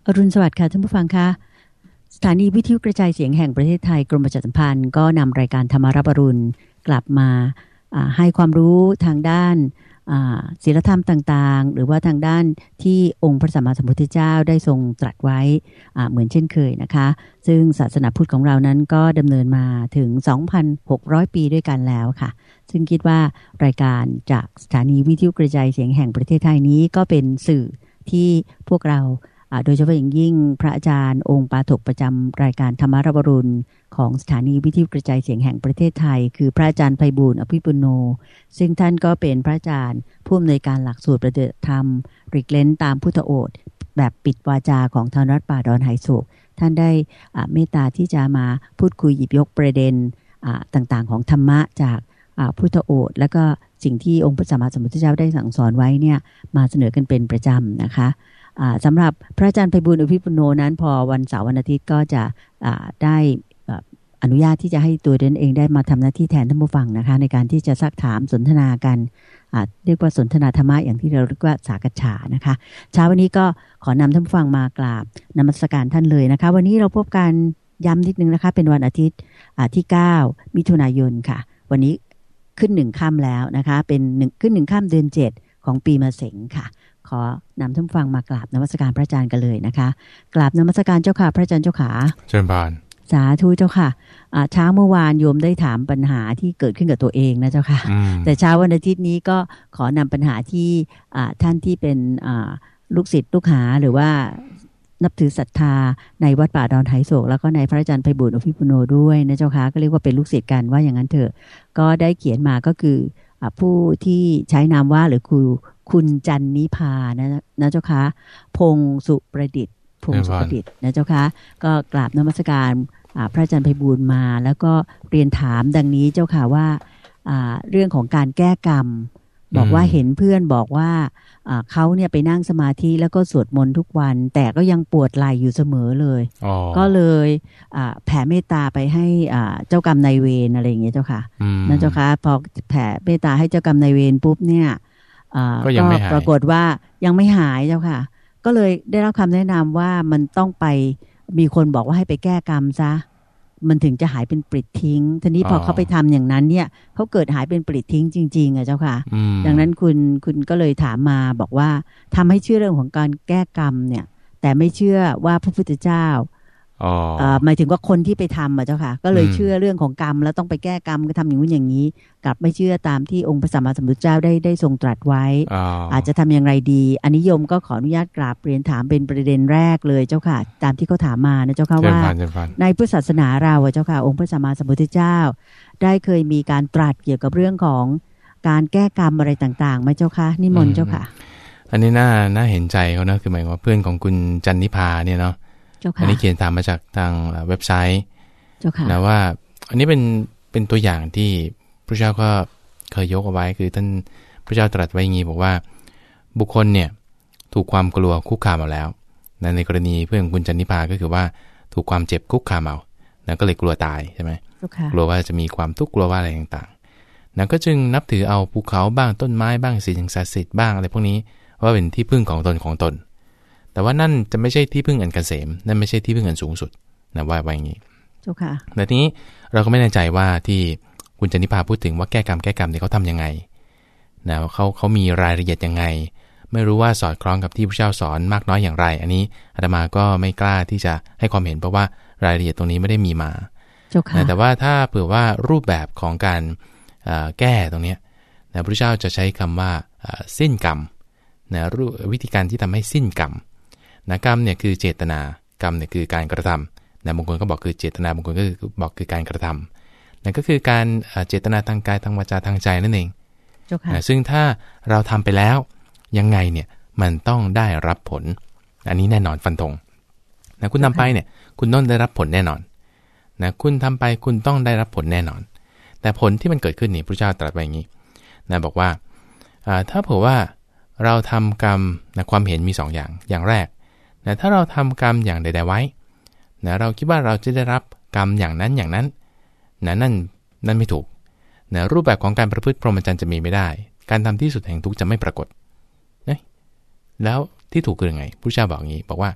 อรุณสวัสดิ์ค่ะท่านผู้ฟังคะสถานีวิทยุกระจายเสียงแห่งประเทศไทยกรมประชาสัมพันธ์ก็นำรายการธรรมารับอรุณกลับมาให้ความรู้ทางด้านศีลธรรมต่างๆหรือว่าทางด้านที่องค์พระสัมมาสัมพุทธเจ้าได้ทรงตรัสไว้เหมือนเช่นเคยนะคะซึ่งศาสนาพุทธของเรานั้นก็ดำเนินมาถึง 2,600 ปีด้วยกันแล้วค่ะซึ่งคิดว่ารายการจากสถานีวิทยุกระจายเสียงแห่งประเทศไทยนี้ก็เป็นสื่อที่พวกเราโดยเฉพาะอย่างยิ่งพระอาจารย์องค์ปาฐกประจำรายการธรรมารับอรุณของสถานีวิทยุกระจายเสียงแห่งประเทศไทยคือพระอาจารย์ไพบูลย์อภิปุโนซึ่งท่านก็เป็นพระอาจารย์ผู้อำนวยการหลักสูตรปฏิบัติธรรมริกเลนตามพุทธโอษฐ์แบบปิดวาจาของทางวัดป่าดอนไหโศกท่านได้เมตตาที่จะมาพูดคุยหยิบยกประเด็นต่างๆของธรรมะจากพุทธโอษฐ์และก็สิ่งที่องค์พระสัมมาสัมพุทธเจ้าได้สั่งสอนไว้เนี่ยมาเสนอกันเป็นประจำนะคะสำหรับพระอาจารย์ไพบูลย์อภิปุโนนั้นพอวันเสาร์วันอาทิตย์ก็จะได้อนุญาตที่จะให้ตัวเดนเองได้มาทำหน้าที่แทนท่านผู้ฟังนะคะในการที่จะซักถามสนทนากันเรียกว่าสนทนาธรรมะอย่างที่เราเรียกว่าสากัจฉานะคะเช้าวันนี้ก็ขอนำท่านผู้ฟังมากราบนมัสการท่านเลยนะคะวันนี้เราพบกันย้ำนิดนึงนะคะเป็นวันอาทิตย์ที่9มิถุนายนค่ะวันนี้ขึ้น1ค่ำแล้วนะคะเป็นขึ้น1ค่ำเดือน7ของปีมะเสงค่ะขอนำท่านฟังมากราบนมัสการพระอาจารย์กันเลยนะคะกราบนมัสการเจ้าค่ะพระอาจารย์เจ้าขาเชิญบานสาธุเจ้าค่ะเช้าเมื่อวานโยมได้ถามปัญหาที่เกิดขึ้นกับตัวเองนะเจ้าค่ะแต่เช้าวันอาทิตย์นี้ก็ขอนำปัญหาที่ท่านที่เป็นลูกศิษย์ลูกหาหรือว่านับถือศรัทธาในวัดป่าดอนไหโศกแล้วก็ในพระอาจารย์ไพบูลย์อภิปุโนด้วยนะเจ้าค่ะก็เรียกว่าเป็นลูกศิษย์กันว่าอย่างนั้นเถอะก็ได้เขียนมาก็คือผู้ที่ใช้นามว่าหรือคุณจันนิพานะเจ้าค่ะพงสุประดิษฐ์นะเจ้าค่ะก็กราบนมัสการพระอาจารย์ไพบูลย์มาแล้วก็เรียนถามดังนี้เจ้าค่ะว่าเรื่องของการแก้กรรมบอกว่าเห็นเพื่อนบอกว่าเขาเนี่ยไปนั่งสมาธิแล้วก็สวดมนต์ทุกวันแต่ก็ยังปวดไหล่อยู่เสมอเลยก็เลยแผ่เมตตาไปให้เจ้ากรรมนายเวรอะไรอย่างเงี้ยเจ้าค่ะนั่นเจ้าค่ะพอแผ่เมตตาให้เจ้ากรรมนายเวรปุ๊บเนี่ยก็ปรากฏว่ายังไม่หายเจ้าค่ะก็เลยได้รับคำแนะนำว่ามันต้องไปมีคนบอกว่าให้ไปแก้กรรมซะมันถึงจะหายเป็นปลิดทิ้งทีนี้พอเขาไปทำอย่างนั้นเนี่ยเขาเกิดหายเป็นปลิดทิ้งจริงๆอ่ะเจ้าค่ะดังนั้นคุณก็เลยถามมาบอกว่าทำให้เชื่อเรื่องของการแก้กรรมเนี่ยแต่ไม่เชื่อว่าพระพุทธเจ้าหมายถึงว่าคนที่ไปทำอ่ะเจ้าค่ะก็เลยเชื่อเรื่องของกรรมแล้วต้องไปแก้กรรมก็ทำอย่างนู้นอย่างนี้กลับไม่เชื่อตามที่องค์พระสัมมาสัมพุทธเจ้าได้ทรงตรัสไว้อาจจะทำอย่างไรดีอันนี้โยมก็ขออนุญาตกราบเรียนถามเป็นประเด็นแรกเลยเจ้าค่ะตามที่เขาถามมานะเจ้าค่ะว่าในพุทธศาสนาเราเจ้าค่ะองค์พระสัมมาสัมพุทธเจ้าได้เคยมีการตรัสเกี่ยวกับเรื่องของการแก้กรรมอะไรต่างๆไหมเจ้าค่ะนิมนต์เจ้าค่ะอันนี้น่าเห็นใจเขานะคือหมายว่าเพื่อนของคุณจันนิพาเนี่ยเนาะอันนี้เขียนตามมาจากทางเว็บไซต์นะว่าอันนี้เป็นตัวอย่างที่พระเจ้าก็เคยยกเอาไว้คือท่านพระเจ้าตรัสไว้อย่างนี้บอกว่าบุคคลเนี่ยถูกความกลัวคุกคามเอาแล้วนะในกรณีเพื่อนคุณจันนิพาก็คือว่าถูกความเจ็บคุกคามเอานะก็เลยกลัวตายใช่ไหมกลัวว่าจะมีความทุกข์กลัวว่าอะไรต่างๆนะก็จึงนับถือเอาภูเขาบ้างต้นไม้บ้างสิ่งศักดิ์สิทธิ์บ้างอะไรพวกนี้ว่าเป็นที่พึ่งของตนแต่ว่านั่นจะไม่ใช่ที่พึ่งอันเกษมนั่นไม่ใช่ที่พึ่งอันสูงสุดนะว่าอย่างนี้เจ้าค่ะแต่ทีนี้เราก็ไม่แน่ใจว่าที่คุณจันนิพาพูดถึงว่าแก้กรรมเนี่ยเขาทำยังไงนะเขามีรายละเอียดยังไงไม่รู้ว่าสอดคล้องกับที่พระเจ้าสอนมากน้อยอย่างไรอันนี้อาตมาก็ไม่กล้าที่จะให้ความเห็นเพราะว่ารายละเอียดตรงนี้ไม่ได้มีมาเจ้าค่ะแต่ว่าถ้าเผื่อว่ารูปแบบของการแก้ตรงนี้นะพระเจ้าจะใช้คำว่าสิ้นกรรมนะวิธีการที่ทำให้สิ้นกรรมกรรมเนี่ยคือเจตนากรรมเนี่ยคือการกระทำบางคนก็บอกคือเจตนาบางคนก็บอกคือการกระทำนั่นก็คือการเจตนาทางกายทางวาจาทางใจนั่นเองซึ่งถ้าเราทำไปแล้วยังไงเนี่ยมันต้องได้รับผลอันนี้แน่นอนฟันธงนะคุณทำไปเนี่ยคุณต้องได้รับผลแน่นอนนะคุณทำไปคุณต้องได้รับผลแน่นอนแต่ผลที่มันเกิดขึ้นนี่พระเจ้าตรัสไว้อย่างนี้นะบอกว่าถ้าเผื่อว่าเราทำกรรมนะความเห็นมี2อย่างแรกนะถ้าเราทำกรรมอย่างใดๆไว้นะเราคิดว่าเราจะได้รับกรรมอย่างนั้นนะนั่นไม่ถูกนะรูปแบบของการประพฤติพรหมจรรย์จะมีไม่ได้การทำที่สุดแห่งทุกข์จะไม่ปรากฏนะแล้วที่ถูกคือยังไงพระเจ้าบอกอย่างนี้บอกว่า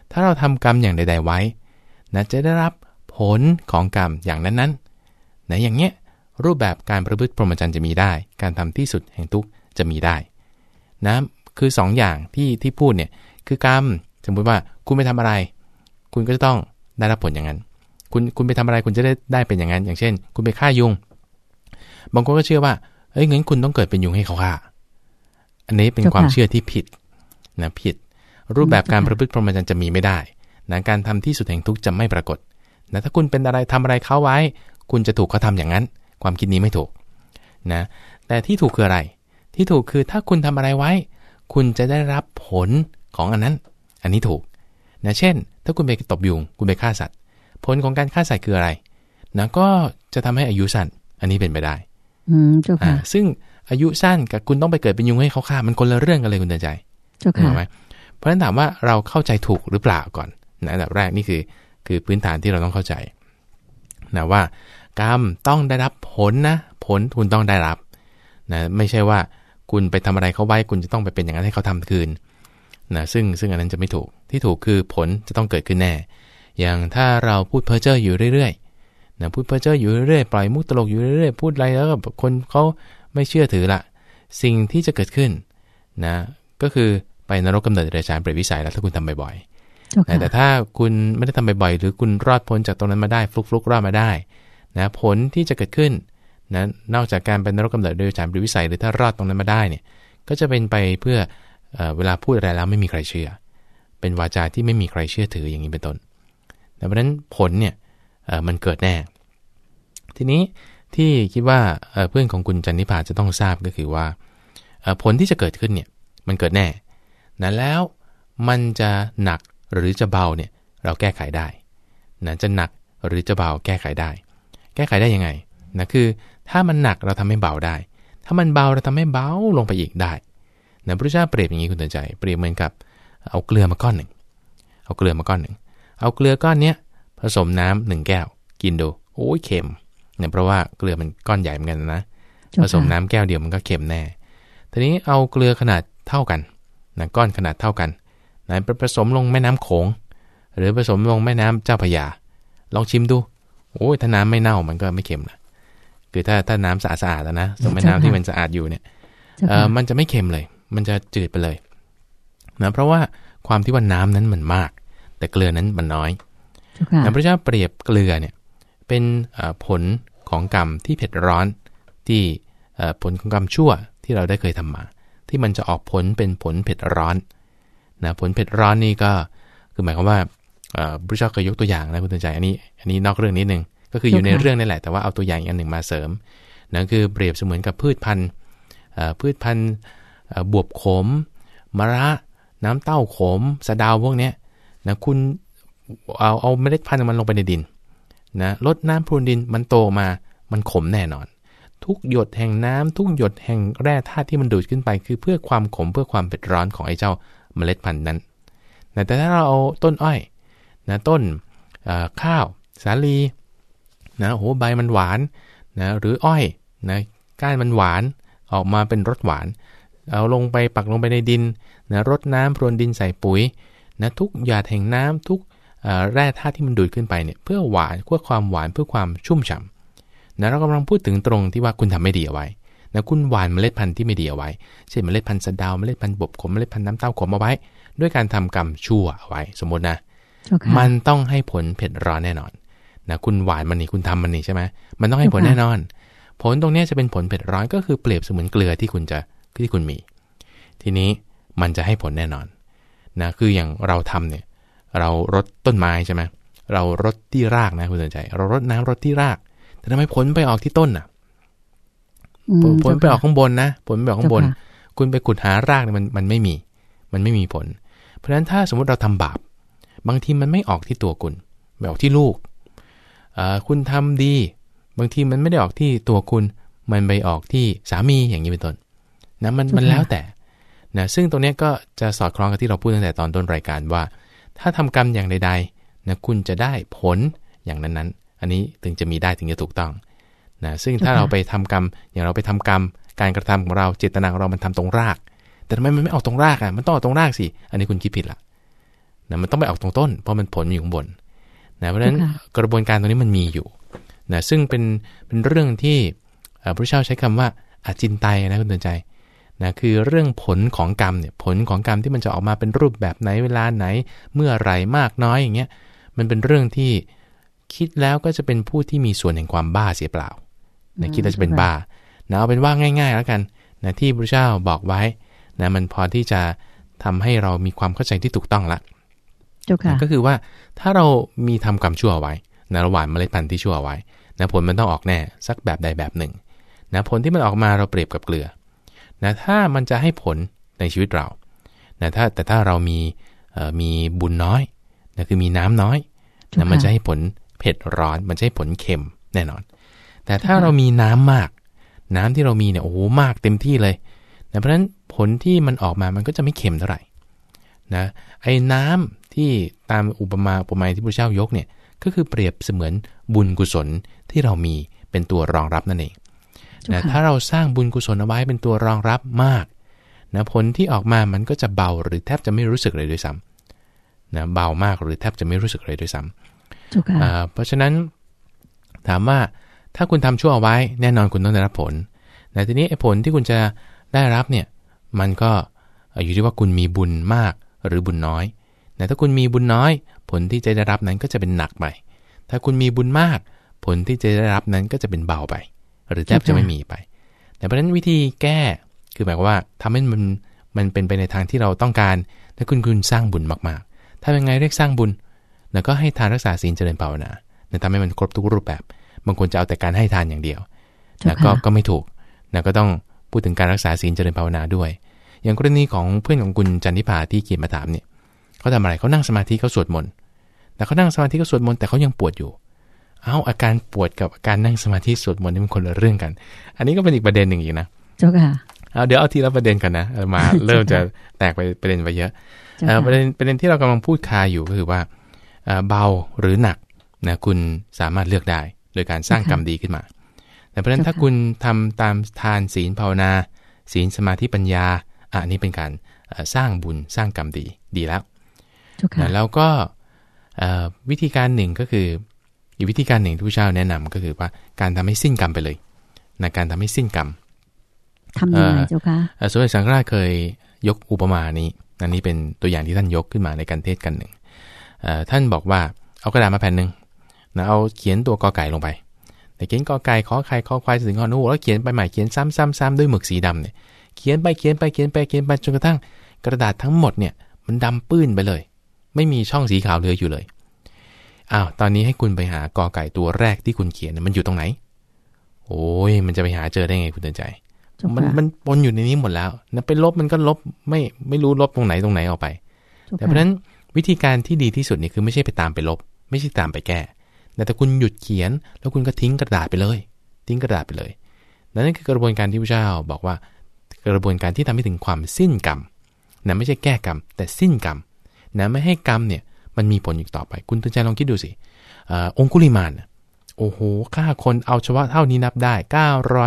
ถ้าเราทำกรรมอย่างใดๆไว้นะจะได้รับผลของกรรมอย่างนั้นๆนะอย่างเงี้ยรูปแบบการประพฤติพรหมจรรย์จะมีได้การทำที่สุดแห่งทุกข์จะมีได้นะคือ2 อย่างที่พูดเนี่ยคือกรรมสมมุติว่าคุณไปทำอะไรคุณก็จะต้องได้รับผลอย่างนั้นคุณไปทำอะไรคุณจะได้เป็นอย่างนั้นอย่างเช่นคุณไปฆ่ายุงบางคนก็เชื่อว่างั้นคุณต้องเกิดเป็นยุงให้เขาฆ่าอันนี้เป็นความเชื่อที่ผิดนะผิดรูปแบบการประพฤติพรหมจรรย์จะมีไม่ได้นะการทำที่สุดแห่งทุกข์จะไม่ปรากฏนะถ้าคุณเป็นอะไรทำอะไรเขาไว้คุณจะถูกเขาทำอย่างนั้นความคิดนี้ไม่ถูกนะแต่ที่ถูกคืออะไรที่ถูกคือถ้าคุณทำอะไรไว้คุณจะได้รับผลของอันนั้นอันนี้ถูกนะเช่นถ้าคุณไปตบยุงคุณไปฆ่าสัตว์ผลของการฆ่าสัตว์คืออะไรนะก็จะทำให้อายุสั้นอันนี้เป็นไปได้เจ้าค่ะซึ่งอายุสั้นกับคุณต้องไปเกิดเป็นยุงให้เขาฆ่ามันคนละเรื่องกันเลยคุณเตือนใจเจ้าค่ะเพราะฉะนั้นถามว่าเราเข้าใจถูกหรือเปล่าก่อนนะอันดับแรกนี่คือพื้นฐานที่เราต้องเข้าใจนะว่ากรรมต้องได้รับผลนะผลคุณต้องได้รับนะไม่ใช่ว่าคุณไปทำอะไรเขาไว้คุณจะต้องไปเป็นอย่างนั้นให้เขาทำคืนนะซึ่งอันนั้นจะไม่ถูกที่ถูกคือผลจะต้องเกิดขึ้นแน่อย่างถ้าเราพูดเพ้อเจ้ออยู่เรื่อยๆนะพูดเพ้อเจ้ออยู่เรื่อยๆปล่อยมุกตลกอยู่เรื่อยๆพูดอะไรแล้วก็คนเขาไม่เชื่อถือละสิ่งที่จะเกิดขึ้นนะก็คือไปนรกกำเนิดเดรัจฉานเปรตวิสัยแล้วถ้าคุณทำบ่อยๆแต่ถ้าคุณไม่ได้ทำบ่อยๆหรือคุณรอดพ้นจากตรงนั้นมาได้ฟลุกๆรอดมาได้นะผลที่จะเกิดขึ้นนะนอกจากการเป็นนรกกำเนิดเดรัจฉานเปรตวิสัยหรือถ้ารอดตรงนั้นมาได้เนี่ยก็จะเป็นไปเพื่อเวลาพูดอะไรแล้วไม่มีใครเชื่อเป็นวาจาที่ไม่มีใครเชื่อถืออย่างนี้เป็นต้นเพราะฉะนั้นผลเนี่ยมันเกิดแน่ทีนี้ที่คิดว่าเพื่อนของคุณจันนิพาจะต้องทราบก็คือว่าผลที่จะเกิดขึ้นเนี่ยมันเกิดแน่นะแล้วมันจะหนักหรือจะเบาเนี่ยเราแก้ไขได้นะจะหนักหรือจะเบาแก้ไขได้แก้ไขได้ยังไงนะคือถ้ามันหนักเราทำให้เบาได้ถ้ามันเบาเราทำให้เบาลงไปอีกได้นะพระเจ้าเปรียบอย่างนี้คุณเตือนใจเปรียบเหมือนกับเอาเกลือมาก้อนหนึ่งเอาเกลือก้อนเนี้ยผสมน้ำ1 แก้วกินดูโอ้ยเค็มเนี่ยเพราะว่าเกลือมันก้อนใหญ่เหมือนกันนะผสมน้ำแก้วเดียวมันก็เค็มแน่ทีนี้เอาเกลือขนาดเท่ากันนะก้อนขนาดเท่ากันนะไปผสมลงแม่น้ำโขงหรือผสมลงแม่น้ำเจ้าพระยาลองชิมดูโอ้ยถ้าน้ำไม่เน่ามันก็ไม่เค็มนะคือถ้าน้ำสะอาดแล้วนะสมแม่น้ำที่มันสะอาดอยู่เนี่ยมันจะไม่เค็มเลยมันจะจืดไปเลยนะเพราะว่าความที่ว่าน้ำนั้นมันมากแต่เกลือนั้นมันน้อยพระเจ้าเปรียบเกลือเนี่ยเป็นผลของกรรมที่เผ็ดร้อนที่ผลของกรรมชั่วที่เราได้เคยทำมาที่มันจะออกผลเป็นผลเผ็ดร้อนนะผลเผ็ดร้อนนี่ก็คือหมายความว่าพระเจ้าเคยยกตัวอย่างนะคุณตื่นใจอันนี้นอกเรื่องนิดนึงก็คืออยู่ในเรื่องนี่แหละแต่ว่าเอาตัวอย่างอีกอันหนึ่งมาเสริมนั่นคือเปรียบเสมือนกับพืชพันธุ์บวบขมมะระน้ำเต้าขมสะเดาพวกเนี้ยนะคุณเอาเมล็ดพันธุ์มันลงไปในดินนะลดน้ำพรวนดินมันโตมามันขมแน่นอนทุกหยดแห่งน้ำทุกหยดแห่งแร่ธาตุที่มันดูดขึ้นไปคือเพื่อความขมเพื่อความเผ็ดร้อนของไอ้เจ้าเมล็ดพันธุ์นั้นแต่ถ้าเราเอาต้นอ้อยนะต้นข้าวสาลีนะโหใบมันหวานนะหรืออ้อยนะก้านมันหวานออกมาเป็นรสหวานเอาลงไปปักลงไปในดินนะรดน้ำพรวนดินใส่ปุ๋ยนะทุกหยดแห่งน้ำทุกแร่ธาตุที่มันดูดขึ้นไปเนี่ยเพื่อหวานเพื่อความหวานเพื่อความชุ่มฉ่ำนะเรากำลังพูดถึงตรงที่ว่าคุณทำไม่ดีเอาไว้นะคุณหวานเมล็ดพันธุ์ที่ไม่ดีเอาไว้เช่นเมล็ดพันธุ์สะเดาเมล็ดพันธุ์บวบขมเมล็ดพันธุ์น้ำเต้าขมเอาไว้ด้วยการทำกรรมชั่วเอาไว้สมมตินะมันต้องให้ผลเผ็ดร้อนแน่นอนนะคุณหวานมันนี่คุณทำมันนี่ใช่ไหมมันต้องให้ผลแน่นอนผลตรงนี้จะเป็นผลเผ็ดร้อนก็คือเปรียบเสมือนเกลือที่คุณมีทีนี้มันจะให้ผลแน่นอนนะคืออย่างเราทำเนี่ยเรารดต้นไม้ใช่ไหมเรารดที่รากนะคุณสนใจเรารดน้ำรดที่รากแต่ทำไมผลไปออกที่ต้นน่ะผลไปออกข้างบนนะผลไปออกข้างบนคุณไปขุดหารากเนี่ยมันไม่มีผลเพราะฉะนั้นถ้าสมมติเราทำบาปบางทีมันไม่ออกที่ตัวคุณไปออกที่ลูกคุณทำดีบางทีมันไม่ได้ออกที่ตัวคุณมันไปออกที่สามีอย่างนี้เป็นต้นนะมันแล้วแต่นะซึ่งตรงนี้ก็จะสอดคล้องกับที่เราพูดตั้งแต่ตอนต้นรายการว่าถ้าทำกรรมอย่างใดๆนะคุณจะได้ผลอย่างนั้นๆอันนี้ถึงจะมีได้ถึงจะถูกต้องนะซึ่งถ้าเราไปทำกรรมอย่างเราไปทำกรรมการกระทำของเราเจตนาของเรามันทำตรงรากแต่ทำไมมันไม่ออกตรงรากอ่ะมันต้องออกตรงรากสิอันนี้คุณคิดผิดละนะมันต้องไปออกตรงต้นเพราะมันผลอยู่ข้างบนนะเพราะฉะนั้นกระบวนการตรงนี้มันมีอยู่นะซึ่งเป็นเรื่องที่พระเจ้าใช้คำว่าอจินไตยนะคุณเตือนใจนะคือเรื่องผลของกรรมเนี่ยผลของกรรมที่มันจะออกมาเป็นรูปแบบไหนเวลาไหนเมื่อไหร่มากน้อยอย่างเงี้ยมันเป็นเรื่องที่คิดแล้วก็จะเป็นผู้ที่มีส่วนแห่งความบ้าเสียเปล่านะคิดแล้วจะเป็นบ้านะเอาเป็นว่าง่ายๆแล้วกันนะที่พระเจ้าบอกไว้นะมันพอที่จะทำให้เรามีความเข้าใจที่ถูกต้องละก็คือว่าถ้าเรามีทำกรรมชั่วไว้นะระหว่างเมล็ดพันธุ์ที่ชั่วไว้นะผลมันต้องออกแน่สักแบบใดแบบหนึ่งนะผลที่มันออกมาเราเปรียบกับเกลือนะถ้ามันจะให้ผลในชีวิตเรานะแต่ถ้าเรามีบุญน้อยนะคือมีน้ำน้อยนะมันจะให้ผลเผ็ดร้อนมันจะให้ผลเค็มแน่นอนแต่ถ้าเรามีน้ำมากน้ำที่เรามีเนี่ยโอ้โหมากเต็มที่เลยนะเพราะฉะนั้นผลที่มันออกมามันก็จะไม่เค็มเท่าไหร่นะไอ้น้ำที่ตามอุปมาที่พระเจ้ายกเนี่ยก็คือเปรียบเสมือนบุญกุศลที่เรามีเป็นตัวรองรับนั่นเองนะถ้าเราสร้างบุญกุศลเอาไว้เป็นตัวรองรับมากนะผลที่ออกมามันก็จะเบาหรือแทบจะไม่รู้สึกเลยด้วยซ้ำนะเบามากหรือแทบจะไม่รู้สึกเลยด้วยซ้ำเพราะฉะนั้นถามว่าถ้าคุณทำชั่วเอาไว้แน่นอนคุณต้องได้รับผลแต่ทีนี้ไอ้ผลที่คุณจะได้รับเนี่ยมันก็อยู่ที่ว่าคุณมีบุญมากหรือบุญน้อยแต่ถ้าคุณมีบุญน้อยผลที่จะได้รับนั้นก็จะเป็นหนักไปถ้าคุณมีบุญมากผลที่จะได้รับนั้นก็จะเป็นเบาไปหรือแทบจะไม่มีไปแต่เพราะฉะนั้นวิธีแก้คือหมายความว่าทำให้มันเป็นไปในทางที่เราต้องการถ้าคุณสร้างบุญมากๆถ้าเป็นไงเรียกสร้างบุญแล้วก็ให้ทานรักษาศีลเจริญภาวนาทำให้มันครบทุกรูปแบบบางคนจะเอาแต่การให้ทานอย่างเดียวก็ไม่ถูกก็ต้องพูดถึงการรักษาศีลเจริญภาวนาด้วยอย่างกรณีของเพื่อนของคุณจันทิพาที่เขียนมาถามเนี่ยเขาทำอะไรเขานั่งสมาธิเขาสวดมนต์แต่เขานั่งสมาธิเขาสวดมนต์แต่เขายังปวดอยู่อาการปวดกับอาการนั่งสมาธิสวดมนต์นี่มันคนละเรื่องกันอันนี้ก็เป็นอีกประเด็นหนึ่งอีกนะเจ้าค่ะเดี๋ยวเอาทีละประเด็นกันนะมาเริ่มจะแตกไปประเด็นไปเยอะประเด็นที่เรากำลังพูดคาอยู่ก็คือว่าเบาหรือหนักนะคุณสามารถเลือกได้โดยการสร้างกรรมดีขึ้นมาแต่เพราะฉะนั้นถ้าคุณทำตามทานศีลภาวนาศีลสมาธิปัญญาอันนี้เป็นการสร้างบุญสร้างกรรมดีแล้วแล้วก็วิธีการหนึ่งก็คืออีกวิธีการหนึ่งที่พระเจ้าแนะนำก็คือว่าการทำให้สิ้นกรรมไปเลยนะการทำให้สิ้นกรรมทำยังไงเจ้าคะสมเด็จสังฆราชเคยยกอุปมานี้อันนี้เป็นตัวอย่างที่ท่านยกขึ้นมาในการเทศกันหนึ่งท่านบอกว่าเอากระดาษมาแผ่นหนึ่งนะเอาเขียนตัวกอไก่ลงไปแต่เขียนกอไก่ขอไข่ขอควายถึงฮอนูแล้วเขียนไปใหม่เขียนซ้ำด้วยหมึกสีดำเนี่ยเขียนไปจนกระทั่งกระดาษทั้งหมดเนี่ยมันดำปื้นไปเลยไม่มีช่องสีขาวเหลืออยู่เลยตอนนี้ให้คุณไปหากอไก่ตัวแรกที่คุณเขียนมันอยู่ตรงไหนโอ้ยมันจะไปหาเจอได้ไงคุณเตือนใจมันปนอยู่ในนี้หมดแล้วนะไปลบมันก็ลบไม่รู้ลบตรงไหนออกไปแต่เพราะฉะนั้นวิธีการที่ดีที่สุดนี่คือไม่ใช่ไปตามไปลบไม่ใช่ตามไปแก้แต่คุณหยุดเขียนแล้วคุณก็ทิ้งกระดาษไปเลยนั่นคือกระบวนการที่พระเจ้าบอกว่ากระบวนการที่ทำให้ถึงความสิ้นกรรมนะไม่ใช่แก้กรรมแต่สิ้นกรรมนะไม่ให้กรรมเนี่ยมันมีผลอีกต่อไปคุณตื่นใจลองคิดดูสิองคุลิมานโอ้โหฆ่าคนเอาเฉพาะเท่านี้นับได้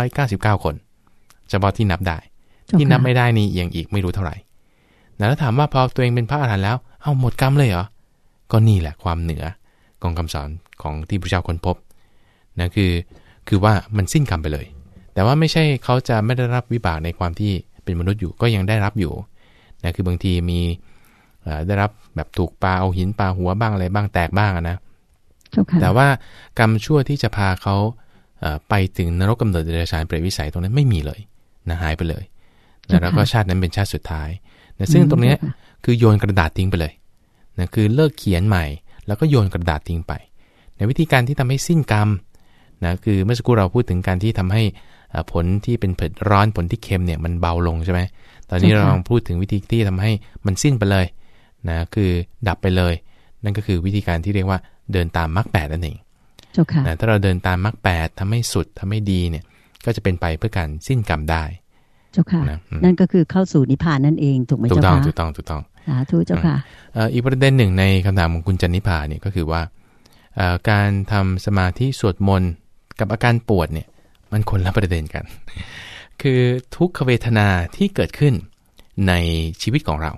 999คนเฉพาะที่นับได้ที่นับไม่ได้นี่ยังอีกไม่รู้เท่าไหร่แล้วถามว่าพอตัวเองเป็นพระอรหันต์แล้วหมดกรรมเลยเหรอก็นี่แหละความเหนือของคำสอนของที่พระเจ้าค้นพบนะคือว่ามันสิ้นกรรมไปเลยแต่ว่าไม่ใช่เขาจะไม่ได้รับวิบากในความที่เป็นมนุษย์อยู่ก็ยังได้รับอยู่นะคือบางทีมีได้รับแบบถูกปาเอาหินปาหัวบ้างอะไรบ้างแตกบ้างนะแต่ว่ากรรมชั่วที่จะพาเขาไปถึงนรกกำเนิดเดรัจฉานเปรตวิสัยตรงนั้นไม่มีเลยนะหายไปเลยนะแล้วก็ชาตินั้นเป็นชาติสุดท้ายนะซึ่งตรงนี้คือโยนกระดาษทิ้งไปเลยนะคือเลิกเขียนใหม่แล้วก็โยนกระดาษทิ้งไปในวิธีการที่ทำให้สิ้นกรรมนะคือเมื่อสักครู่เราพูดถึงการที่ทำให้ผลที่เป็นเผ็ดร้อนผลที่เค็มเนี่ยมันเบาลงใช่ไหมตอนนี้เราลองพูดถึงวิธีที่ทำให้มันสิ้นไปเลยนะคือดับไปเลยนั่นก็คือวิธีการที่เรียกว่าเดินตามมรรค8นั่นเองนะถ้าเราเดินตามมรรค8ทำให้สุดทำให้ดีเนี่ยก็จะเป็นไปเพื่อการสิ้นกรรมได้เจ้าค่ะนั่นก็คือเข้าสู่นิพพานนั่นเองถูกไหมเจ้าค่ะถูกต้องสาธุเจ้าค่ะอีกประเด็นหนึ่งในคำถามของคุณจันนิพาเนี่ยก็คือว่าการทำสมาธิสวดมนต์กับอาการปวดเนี่ยมันคนละประเด็นกันคือทุกขเวทนาที่เกิดขึ้นในชีวิตของเรา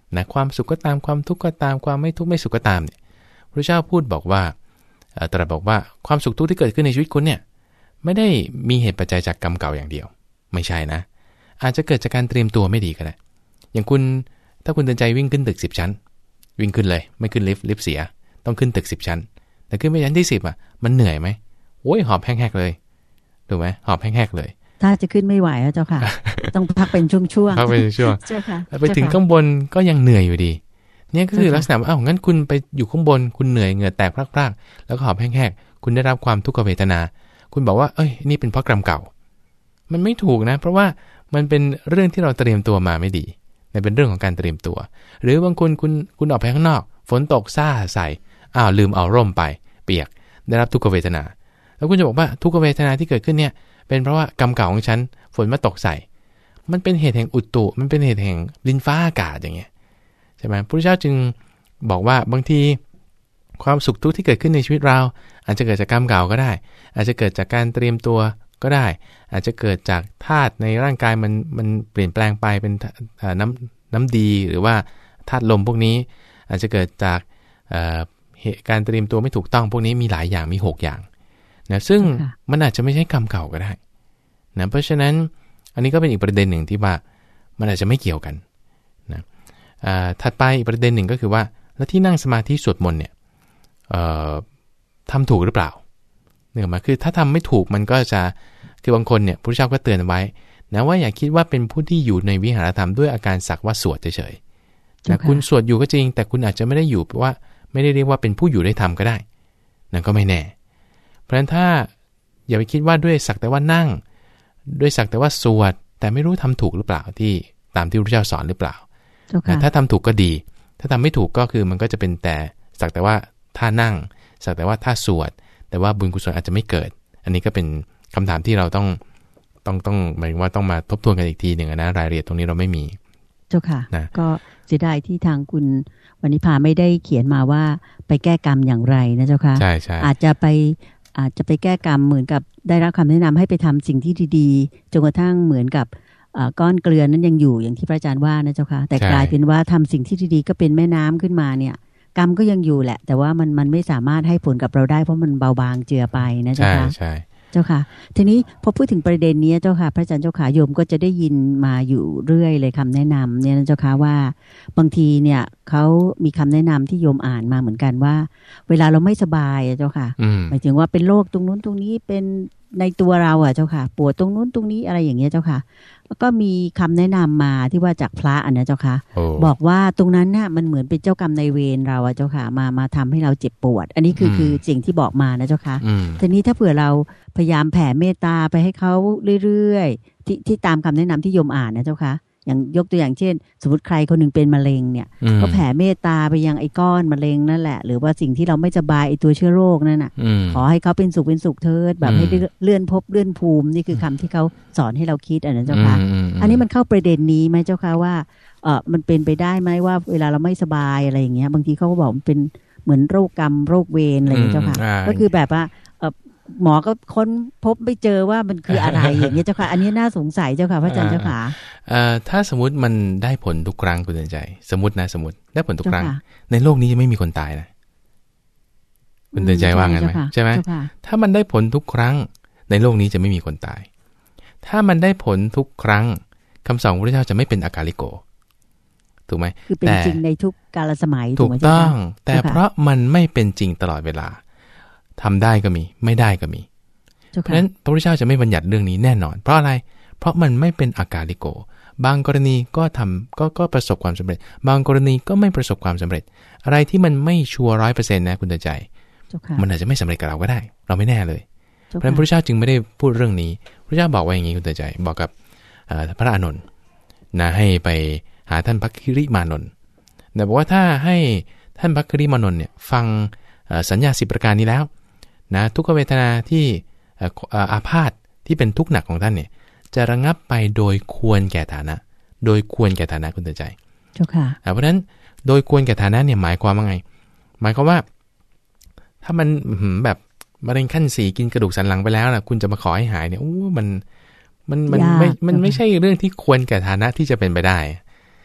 นะความสุขก็ตามความทุกข์ก็ตามความไม่ทุกข์ไม่สุขก็ตามเนี่ยพระเจ้าพูดบอกว่าตรัสบอกว่าความสุขทุกข์ที่เกิดขึ้นในชีวิตคุณเนี่ยไม่ได้มีเหตุปัจจัยจากกรรมเก่าอย่างเดียวไม่ใช่นะอาจจะเกิดจากการเตรียมตัวไม่ดีก็ได้อย่างคุณถ้าคุณตั้งใจวิ่งขึ้นตึก10ชั้นวิ่งขึ้นเลยไม่ขึ้นลิฟต์เสียต้องขึ้นตึก10ชั้นแต่ขึ้นไปชั้นที่10มันเหนื่อยไหมโอ้ยหอบแห้งๆเลยถูกไหมหอบแห้งๆเลยถ้าจะขึ้นไม่ไหวแล้วเจ้าค่ะ ต้องพักเป็นช่วงๆพักเป็นช่วงเจ้าค่ะไปถึงข้างบนก็ยังเหนื่อยอยู่ดีเนี่ยก็คือลักษณะว่างั้นคุณไปอยู่ข้างบนคุณเหนื่อยเหงื่อแตกพรากๆแล้วก็หอบแห้งๆคุณได้รับความทุกขเวทนาคุณบอกว่าเอ้ยนี่เป็นเพราะกรรมเก่ามันไม่ถูกนะเพราะว่ามันเป็นเรื่องที่เราเตรียมตัวมาไม่ดีเป็นเรื่องของการเตรียมตัวหรือบางคนคุณออกไปข้างนอกฝนตกซ่าใส่ลืมเอาร่มไปเปียกได้รับทุกขเวทนาแล้วคุณจะบอกว่าทุกขเวทนาที่เกิดขึ้นเนี่ยเป็นเพราะว่ากรรมเก่าของฉันฝนมาตกใส่มันเป็นเหตุแห่งอุตุมันเป็นเหตุแห่งดินฟ้าอากาศอย่างเงี้ยใช่ไหมพระพุทธเจ้าจึงบอกว่าบางทีความสุขทุกข์ที่เกิดขึ้นในชีวิตเราอาจจะเกิดจากกรรมเก่าก็ได้อาจจะเกิดจากการเตรียมตัวก็ได้อาจจะเกิดจากธาตุในร่างกายมันเปลี่ยนแปลงไปเป็นน้ำดีหรือว่าธาตุลมพวกนี้อาจจะเกิดจากการเตรียมตัวไม่ถูกต้องพวกนี้มีหลายอย่างมี6อย่างนะซึ่งมันอาจจะไม่ใช่กรรมเก่าก็ได้นะเพราะฉะนั้นอันนี้ก็เป็นอีกประเด็นหนึ่งที่ว่ามันอาจจะไม่เกี่ยวกันนะถัดไปอีกประเด็นหนึ่งก็คือว่าแล้วที่นั่งสมาธิสวดมนต์เนี่ยทำถูกหรือเปล่าเนี่ยมาคือถ้าทำไม่ถูกมันก็จะคือบางคนเนี่ยพระพุทธเจ้าก็เตือนไว้นะว่าอย่าคิดว่าเป็นผู้ที่อยู่ในวิหารธรรมด้วยอาการสักว่าสวดเฉยๆแต่คุณสวดอยู่ก็จริงแต่คุณอาจจะไม่ได้อยู่เพราะว่าไม่ได้เรียกว่าเป็นผู้อยู่ได้ธรรมก็ได้นั่นก็ไม่แน่เพราะฉะนั้นถ้าอย่าไปคิดว่าด้วยสักแต่ว่านั่งด้วยสักแต่ว่าสวดแต่ไม่รู้ทำถูกหรือเปล่าที่ตามที่พระพุทธเจ้าสอนหรือเปล่าถ้าทำถูกก็ดีถ้าทำไม่ถูกก็คือมันก็จะเป็นแต่สักแต่ว่าท่านั่งสักแต่ว่าท่าสวดแต่ว่าบุญกุศลอาจจะไม่เกิดอันนี้ก็เป็นคำถามที่เราต้องหมายถึงว่าต้องมาทบทวนกันอีกทีหนึ่งนะรายละเอียดตรงนี้เราไม่มีเจ้าค่ะนะก็เสียดายที่ทางคุณวณิภาไม่ได้เขียนมาว่าไปแก้กรรมอย่างไรนะเจ้าค่ะใช่อาจจะไปแก้กรรมเหมือนกับได้รับคำแนะนำให้ไปทำสิ่งที่ดีๆจนกระทั่งเหมือนกับก้อนเกลือนั้นยังอยู่อย่างที่พระอาจารย์ว่านะเจ้าค่ะแต่กลายเป็นว่าทำสิ่งที่ดีๆก็เป็นแม่น้ำขึ้นมาเนี่ยกรรมก็ยังอยู่แหละแต่ว่ามันไม่สามารถให้ผลกับเราได้เพราะมันเบาบางเจือไปนะเจ้าค่ะใช่เจ้าค่ะทีนี้พอพูดถึงประเด็นนี้เจ้าค่ะพระอาจารย์เจ้าค่ะโยมก็จะได้ยินมาอยู่เรื่อยเลยคำแนะนำเนี่ยนะเจ้าค่ะว่าบางทีเนี่ยเขามีคำแนะนำที่โยมอ่านมาเหมือนกันว่าเวลาเราไม่สบายเจ้าค่ะหมายถึงว่าเป็นโรคตรงนู้นตรงนี้เป็นในตัวเราเจ้าค่ะปวดตรงนู้นตรงนี้อะไรอย่างเงี้ยเจ้าค่ะแล้วก็มีคำแนะนำมาที่ว่าจากพระอันนี้เจ้าค่ะบอกว่าตรงนั้นเนี่ยมันเหมือนเป็นเจ้ากรรมนายเวรเราเจ้าค่ะมาทำให้เราเจ็บปวดอันนี้คือสิ่งที่บอกมานะเจ้าค่ะทีนี้ถ้าเผื่อเราพยายามแผ่เมตตาไปให้เขาเรื่อยๆที่ตามคำแนะนำที่โยมอ่านนะเจ้าค่ะอย่างยกตัวอย่างเช่นสมมติใครคนหนึ่งเป็นมะเร็งเนี่ยก็แผ่เมตตาไปยังไอ้ก้อนมะเร็งนั่นแหละหรือว่าสิ่งที่เราไม่สบายไอ้ตัวเชื้อโรคนั่นน่ะขอให้เขาเป็นสุขเถิดแบบให้เลื่อนภพเลื่อนภูมินี่คือคำที่เขาสอนให้เราคิดนะเจ้าค่ะอันนี้มันเข้าประเด็นนี้ไหมเจ้าค่ะว่ามันเป็นไปได้ไหมว่าเวลาเราไม่สบายอะไรอย่างเงี้ยบางทีเขาก็บอกมันเป็นเหมือนโรคกรรมโรคเวรอะไรอย่างเงี้ยเจ้าค่ะก็คือแบบว่าหมอก็ค้นพบไม่เจอว่ามันคืออะไรอย่างนี้เจ้าค่ะอันนี้น่าสงสัยเจ้าค่ะพระอาจารย์เจ้าค่ะถ้าสมมติมันได้ผลทุกครั้งคุณเตือนใจสมมติได้ผลทุกครั้งในโลกนี้จะไม่มีคนตายนะคุณเตือนใจว่างั้นไหมใช่ไหมถ้ามันได้ผลทุกครั้งในโลกนี้จะไม่มีคนตายถ้ามันได้ผลทุกครั้งคำสอนของพระเจ้าจะไม่เป็นอากาลิโกถูกไหมคือเป็นจริงในทุกกาลสมัยถูกต้องแต่เพราะมันไม่เป็นจริงตลอดเวลาทำได้ก็มีไม่ได้ก็มีเพราะฉะนั้นพระพุทธเจ้าจะไม่บัญญัติเรื่องนี้แน่นอนเพราะอะไรเพราะมันไม่เป็นอากาลิโกบางกรณีก็ทำก็ประสบความสำเร็จบางกรณีก็ไม่ประสบความสำเร็จอะไรที่มันไม่ชัวร์ 100% นะคุณเตือนใจมันอาจจะไม่สำเร็จกับเราก็ได้เราไม่แน่เลยเพราะฉะนั้นพระพุทธเจ้าจึงไม่ได้พูดเรื่องนี้พระพุทธเจ้าบอกว่าอย่างนี้คุณเตือนใจบอกกับพระอานนท์นะให้ไปหาท่านภักคิริมานนท์แต่บอกว่าถ้าให้ท่านภักคิริมานนท์เนี่ยฟังสัญญา10ประการนี้แล้วนะทุกขเวทนาที่อาพาธที่เป็นทุกข์หนักของท่านเนี่ยจะระงับไปโดยควรแก่ฐานะโดยควรแก่ฐานะคุณเตือนใจเจ้าค่ะเพราะฉะนั้นโดยควรแก่ฐานะเนี่ยหมายความว่าไงหมายความว่าถ้ามันแบบมะเร็งขั้น4กินกระดูกสันหลังไปแล้วนะคุณจะมาขอให้หายเนี่ยมันไม่ใช่เรื่องที่ควรแก่ฐานะที่จะเป็นไปได้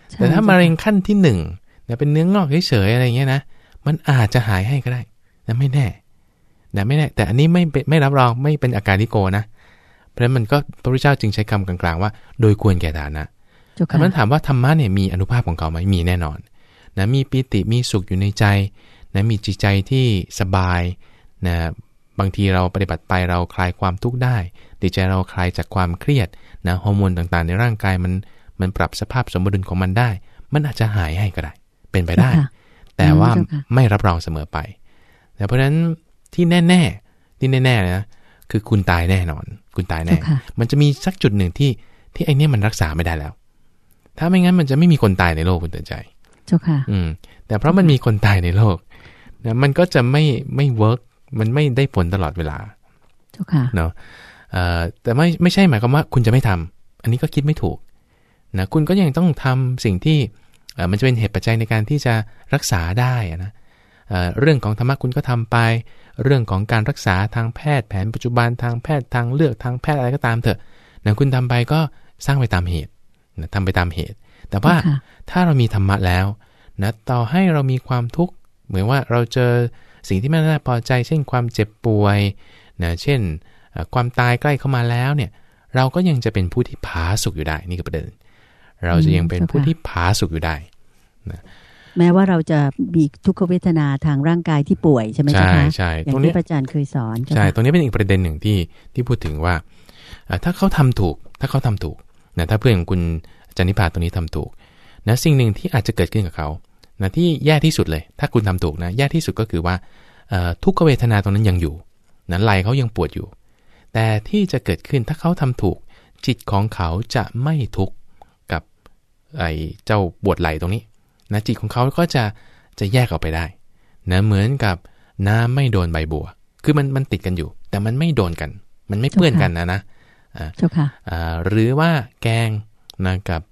แต่ถ้ามะเร็งขั้นที่1นะเป็นเนื้องอกเฉยๆอะไรเงี้ยนะมันอาจจะหายให้ก็ได้นะไม่แน่นะไม่แน่แต่อันนี้ไม่รับรองไม่เป็นอาการลิโกนะเพราะฉะนั้นมันก็พระพุทธเจ้าจึงใช้คำกลางๆว่าโดยควรแก่ฐานะถ้ามันถามว่าธรรมะเนี่ยมีอานุภาพของเขาไหมมีแน่นอนนะมีปิติมีสุขอยู่ในใจนะมีจิตใจที่สบายนะบางทีเราปฏิบัติไปเราคลายความทุกข์ได้จิตใจเราคลายจากความเครียดนะฮอร์โมนต่างๆในร่างกายมันปรับสภาพสมดุลของมันได้มันอาจจะหายให้ก็ได้เป็นไปได้แต่ว่าไม่รับรองเสมอไปแต่เพราะฉะนั้นที่แน่นะคือคุณตายแน่นอนคุณตายแน่มันจะมีสักจุดหนึ่งที่ไอ้นี่มันรักษาไม่ได้แล้วถ้าไม่งั้นมันจะไม่มีคนตายในโลกคุณเตือนใจเจ้าค่ะแต่เพราะมันมีคนตายในโลกนะมันก็จะไม่เวิร์กมันไม่ได้ผลตลอดเวลาเจ้าค่ะเนาะแต่ไม่ใช่หมายความว่าคุณจะไม่ทำอันนี้ก็คิดไม่ถูกนะคุณก็ยังต้องทำสิ่งที่มันจะเป็นเหตุปัจจัยในการที่จะรักษาได้นะเรื่องของธรรมะคุณก็ทำไปเรื่องของการรักษาทางแพทย์แผนปัจจุบันทางแพทย์ทางเลือกทางแพทย์อะไรก็ตามเถอะนะคุณทำไปก็สร้างไปตามเหตุนะทำไปตามเหตุแต่ว่าถ้าเรามีธรรมะแล้วนะต่อให้เรามีความทุกข์เหมือนว่าเราเจอสิ่งที่ไม่น่าพอใจเช่นความเจ็บป่วยนะเช่นความตายใกล้เข้ามาแล้วเนี่ยเราก็ยังจะเป็นผู้ที่ผาสุกอยู่ได้นี่คือประเด็นเราจะยังเป็นผู้ที่ผาสุกอยู่ได้นะแม้ว่าเราจะมีทุกขเวทนาทางร่างกายที่ป่วยใช่ไหมจ๊ะคะใช่อย่างที่อาจารย์เคยสอนใช่ตรงนี้เป็นอีกประเด็นหนึ่งที่พูดถึงว่าถ้าเขาทำถูกนะถ้าเพื่อนของคุณจันนิพาตรงนี้ทำถูกนะสิ่งหนึ่งที่อาจจะเกิดขึ้นกับเขานะที่แย่ที่สุดเลยถ้าคุณทำถูกนะแย่ที่สุดก็คือว่าทุกขเวทนาตรงนั้นยังอยู่นะไหล่เขายังปวดอยู่แต่ที่จะเกิดขึ้นถ้าเขาทำถูกจิตของเขาจะไม่ทุกข์กับไอ้เจ้าปวดไหล่ตรงนี้นะจิตของเขาก็จะแยกออกไปได้นะเหมือนกับน้ำไม่โดนใบบัวคือมันติดกันอยู่แต่มันไม่โดนกันมันไม่เปื้อนกันนะหรือว่าแกงนะกับ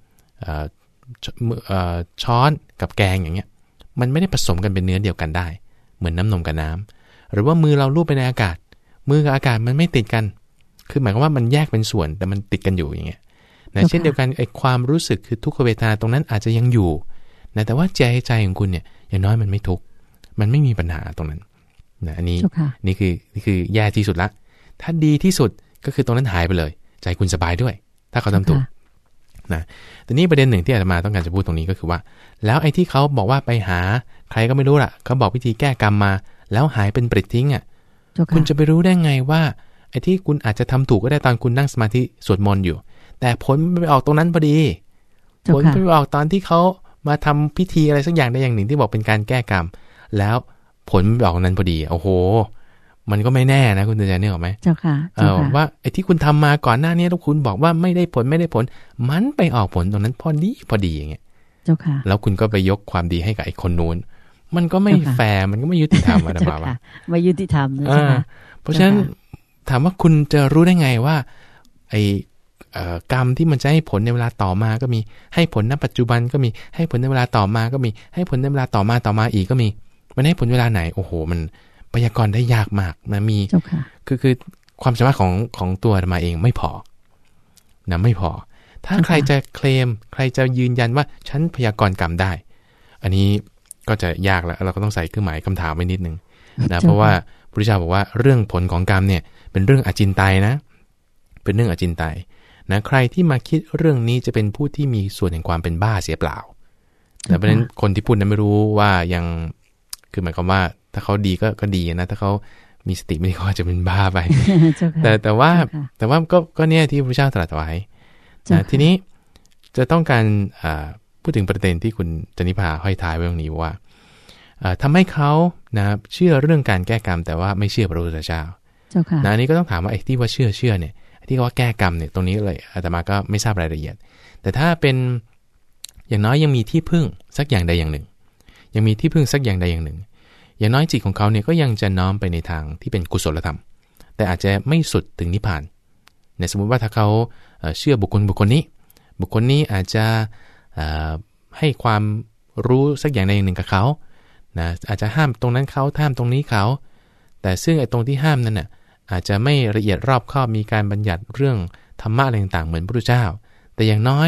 ช้อนกับแกงอย่างเงี้ยมันไม่ได้ผสมกันเป็นเนื้อเดียวกันได้เหมือนน้ำนมกับน้ำหรือว่ามือเราลูบไปในอากาศมือกับอากาศมันไม่ติดกันคือหมายความว่ามันแยกเป็นส่วนแต่มันติดกันอยู่อย่างเงี้ยนะเช่นเดียวกันไอ้ความรู้สึกคือทุกขเวทนาตรงนั้นอาจจะยังอยู่นะแต่ว่าใจของคุณเนี่ยอย่างน้อยมันไม่ทุกข์มันไม่มีปัญหาตรงนั้นนะอันนี้นี่คือแย่ที่สุดละถ้าดีที่สุดก็คือตรงนั้นหายไปเลยใจคุณสบายด้วยถ้าเขาทำถูกนะแต่นี่ประเด็นหนึ่งที่อาตมาต้องการจะพูดตรงนี้ก็คือว่าแล้วไอ้ที่เขาบอกว่าไปหาใครก็ไม่รู้ล่ะเขาบอกวิธีแก้กรรมมาแล้วหายเป็นปริดทิ้งอ่ะคุณจะไปรู้ได้ไงว่าไอ้ที่คุณอาจจะทำถูกก็ได้ตอนคุณนั่งสมาธิสวดมนต์อยู่แต่ผลไปออกตรงนั้นพอดีผลไปออกตอนที่เขามาทำพิธีอะไรสักอย่างใดอย่างหนึ่งที่บอกเป็นการแก้กรรมแล้วผลไปออกนั้นพอดีโอ้โหมันก็ไม่แน่นะคุณเตือนใจนี่หรอไหมเจ้าค่ะว่าไอ้ที่คุณทำมาก่อนหน้านี้แล้วคุณบอกว่าไม่ได้ผลมันไปออกผลตรงนั้นพอดีอย่างเงี้ยเจ้าค่ะแล้วคุณก็ไปยกความดีให้กับไอ้คนนู้นมันก็ไม่แฟร์มันก็ไม่ยุติธรรมนะมาว่าไม่ยุติธรรมนะเพราะฉะนั้นถามว่าคุณจะรู้ได้ไงว่าไอ้กรรมที่มันจะให้ผลในเวลาต่อมาก็มีให้ผลณปัจจุบันก็มีให้ผลในเวลาต่อมาก็มีให้ผลในเวลาต่อมาอีกก็มีมันให้ผลเวลาไหนโอ้โหมันพยากรณ์ได้ยากมากนะมีคือความสามารถของตัวมาเองไม่พอนะไม่พอถ้าใครจะเคลมใครจะยืนยันว่าฉันพยากรณ์กรรมได้อันนี้ก็จะยากแล้วเราก็ต้องใส่เครื่องหมายคำถามไว้นิดนึงนะเพราะว่าพระพุทธเจ้าบอกว่าเรื่องผลของกรรมเนี่ยเป็นเรื่องอจินไตยนะเป็นเรื่องอจินไตยนะใครที่มาคิดเรื่องนี้จะเป็นผู้ที่มีส่วนแห่งความเป็นบ้าเสียเปล่าแต่เพราะฉะนั้นคนที่พูดนั้นไม่รู้ว่ายังคือหมายความว่าถ้าเขาดีก็ดีนะถ้าเขามีสติไม่ดีเขาจะเป็นบ้าไปแต่ว่าก็เนี่ยที่พระพุทธเจ้าตรัสไว้นะทีนี้จะต้องการพูดถึงประเด็นที่คุณจันนิพาห้อยท้ายไว้ตรงนี้ว่าทำให้เขานะเชื่อเรื่องการแก้กรรมแต่ว่าไม่เชื่อพระพุทธเจ้านะอันนี้ก็ต้องถามว่าไอ้ที่ว่าเชื่อเนี่ยที่ว่าแก้กรรมเนี่ยตรงนี้เลยอาตมาก็ไม่ทราบรายละเอียดแต่ถ้าเป็นอย่างน้อยยังมีที่พึ่งสักอย่างใดอย่างหนึ่งยังมีที่พึ่งสักอย่างใดอย่างหนึ่งอย่างน้อยจิตของเขาเนี่ยก็ยังจะน้อมไปในทางที่เป็นกุศลธรรมแต่อาจจะไม่สุดถึงนิพพานเนี่ยสมมุติว่าถ้าเขาเชื่อบุคคลนี้อาจจะให้ความรู้สักอย่างใดอย่างหนึ่งกับเขานะอาจจะห้ามตรงนั้นเขาห้ามตรงนี้เขาแต่ซึ่งไอ้ตรงที่ห้ามนั้นน่ะอาจจะไม่ละเอียดรอบคอบมีการบัญญัติเรื่องธรรมะอะไรต่างๆเหมือนพระพุทธเจ้าแต่อย่างน้อย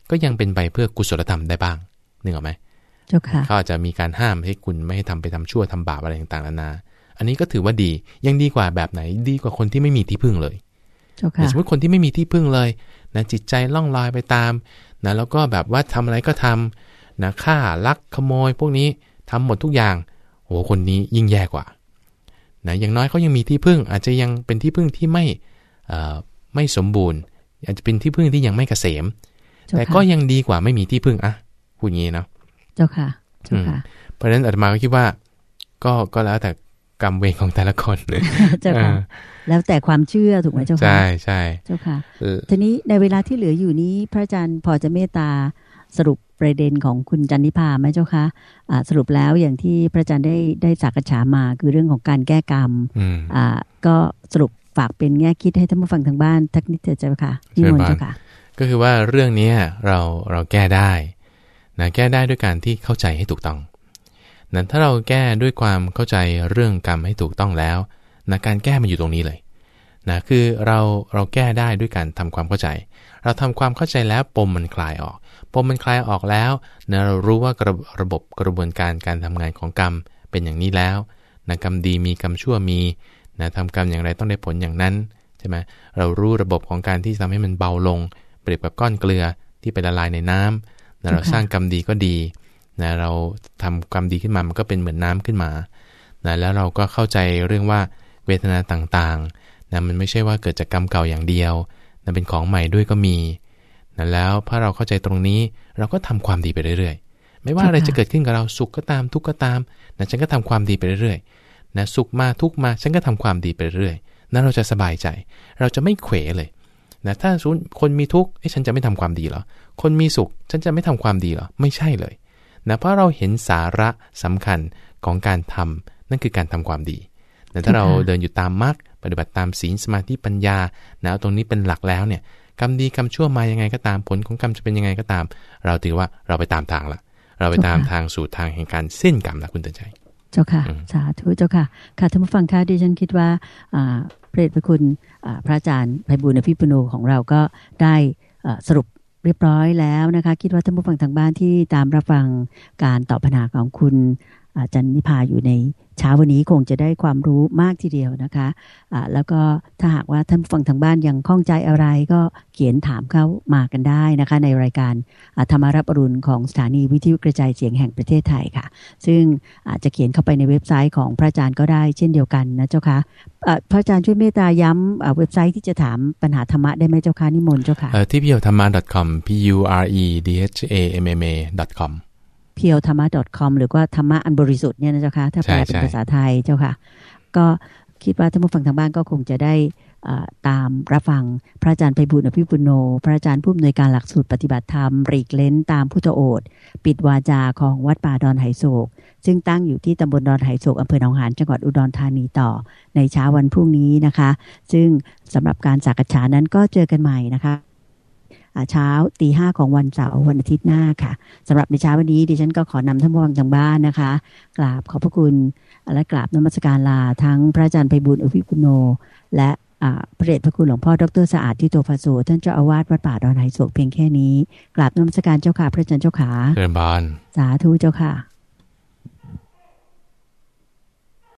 ก็ยังเป็นไปเพื่อกุศลธรรมได้บ้างนึกออกไหมเจ้าค่ะเขาอาจจะมีการห้ามให้คุณไม่ให้ทำไปทำชั่วทำบาปอะไรต่างๆนานาอันนี้ก็ถือว่าดียังดีกว่าแบบไหนดีกว่าคนที่ไม่มีที่พึ่งเลยสมมติคนที่ไม่มีที่พึ่งเลยนะจิตใจล่องลอยไปตามนะแล้วก็แบบว่าทำอะไรก็ทำนะฆ่าลักขโมยพวกนี้ทำหมดทุกอย่างโอ้คนนี้ยิ่งแย่กว่านะอย่างน้อยเขายังมีที่พึ่งอาจจะยังเป็นที่พึ่งที่ไม่สมบูรณ์อาจจะเป็นที่พึ่งที่ยังไม่เกษมแต่ก็ยังดีกว่าไม่มีที่พึ่งอ่ะพูดงี้เนาะเจ้าค่ะเพราะฉะนั้นอาตมาก็คิดว่าก็แล้วแต่กรรมเวรของแต่ละคนเจ้าค่ะแล้วแต่ความเชื่อถูกไหมเจ้าค่ะใช่ใช่เจ้าค่ะทีนี้ในเวลาที่เหลืออยู่นี้พระอาจารย์พอจะเมตตาสรุปประเด็นของคุณจันนิพาไหมเจ้าคะสรุปแล้วอย่างที่พระอาจารย์ได้สักษามาคือเรื่องของการแก้กรรมก็สรุปฝากเป็นแง่คิดให้ท่านผู้ฟังทางบ้านทักนิดเถิดเจ้าค่ะนิมนต์เจ้าค่ะก็คือว่าเรื่องนี้เราแก้ได้นะแก้ได้ด้วยการที่เข้าใจให้ถูกต้องนะถ้าเราแก้ด้วยความเข้าใจเรื่องกรรมให้ถูกต้องแล้วนะการแก้มันอยู่ตรงนี้เลยนะคือเราแก้ได้ด้วยการทำความเข้าใจเราทำความเข้าใจแล้วปมมันคลายออกปมมันคลายออกแล้วนะเรารู้ว่ากระบวนการทำงานของกรรมเป็นอย่างนี้แล้วนะกรรมดีมีกรรมชั่วมีนะทำกรรมอย่างไรต้องได้ผลอย่างนั้นใช่ไหมเรารู้ระบบของการที่ทำให้มันเบาลงเปรียบกับก้อนเกลือที่ไปละลายในน้ำนะเราสร้างกรรมดีก็ดีนะเราทำกรรมดีขึ้นมามันก็เป็นเหมือนน้ำขึ้นมานะแล้วเราก็เข้าใจเรื่องว่าเวทนาต่างๆนะมันไม่ใช่ว่าเกิดจากกรรมเก่าอย่างเดียวนะเป็นของใหม่ด้วยก็มีนะแล้วพอเราเข้าใจตรงนี้เราก็ทำความดีไปเรื่อยๆไม่ว่าอะไรจะเกิดขึ้นกับเราสุขก็ตามทุกข์ก็ตามนะฉันก็ทำความดีไปเรื่อยๆนะสุขมาทุกข์มาฉันก็ทำความดีไปเรื่อยๆนั้นเราจะสบายใจเราจะไม่เขวเลยนะถ้าสมมุติคนมีทุกข์ฉันจะไม่ทำความดีเหรอคนมีสุขฉันจะไม่ทำความดีเหรอไม่ใช่เลยนะเพราะเราเห็นสาระสำคัญของการทำนั่นคือการทำความดีแต่ถ้าเราเดินอยู่ตามมรรคปฏิบัติตามศีลสมาธิปัญญานะตรงนี้เป็นหลักแล้วเนี่ยกรรมดีกรรมชั่วมายังไงก็ตามผลของกรรมจะเป็นยังไงก็ตามเราถือว่าเราไปตามทางละเราไปตามทางสู่ทางแห่งการสิ้นกรรมละคุณเตือนใจเจ้าค่ะสาธุเจ้าค่ะค่ะท่านผู้ฟังค่ะดิฉันคิดว่าพระเดชพระคุณพระอาจารย์ไพบูลย์อภิปุโนของเราก็ได้สรุปเรียบร้อยแล้วนะคะคิดว่าท่านผู้ฟังทางบ้านที่ตามรับฟังการตอบปัญหาของคุณจันนิพาอยู่ในเช้าวันนี้คงจะได้ความรู้มากทีเดียวนะคะแล้วก็ถ้าหากว่าท่านผู้ฟังทางบ้านยังข้องใจอะไรก็เขียนถามเข้ามากันได้นะคะในรายการธรรมารับอรุณของสถานีวิทยุกระจายเสียงแห่งประเทศไทยค่ะซึ่งอาจจะเขียนเข้าไปในเว็บไซต์ของพระอาจารย์ก็ได้เช่นเดียวกันนะเจ้าค่ะพระอาจารย์ช่วยเมตตาย้ำเว็บไซต์ที่จะถามปัญหาธรรมะได้ไหมเจ้าค่ะนิมนต์เจ้าค่ะที่ pureDhamma.com puredhamma.com pureDhamma.com หรือว่าธรรมะอันบริสุทธิ์เนี่ยนะเจ้าค่ะถ้าแปลเป็นภาษาไทยเจ้าค่ะก็คิดว่าท่านผู้ฟังทางบ้านก็คงจะได้ตามรับฟังพระอาจารย์ไพบูลย์อภิปุโนพระอาจารย์ผู้อำนวยการหลักสูตรปฏิบัติธรรมหลีกเล้นตามพุทธโอษฐ์ปิดวาจาของวัดป่าดอนไหโศกซึ่งตั้งอยู่ที่ตำบลดอนไหโศกอำเภอหนองหานจังหวัดอุดรธานีต่อในเช้าวันพรุ่งนี้นะคะซึ่งสำหรับการสักษานั้นก็เจอกันใหม่นะคะเช้า 5:00 ของวันเสาร์วันอาทิตย์หน้าค่ะสำหรับในเช้าวันนี้ดิฉันก็ขอนำท่านผู้ฟังทางบ้านนะคะกราบขอบพระคุณและกราบนมัสการลาทั้งพระอาจารย์ไพบูลย์อภิปุโนและพระเดชพระคุณหลวงพ่อดร.สะอาดทิโตภาโสท่านเจ้าอาวาสวัดป่าดอนไหโศกเพียงแค่นี้กราบนมัสการเจ้าค่ะพระอาจารย์เจ้าค่ะเชิญบานสาธุเจ้าค่ะ